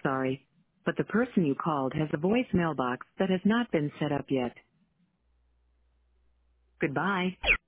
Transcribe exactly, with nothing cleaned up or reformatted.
sorry, but the person you called has a voice mailbox that has not been set up yet. Goodbye.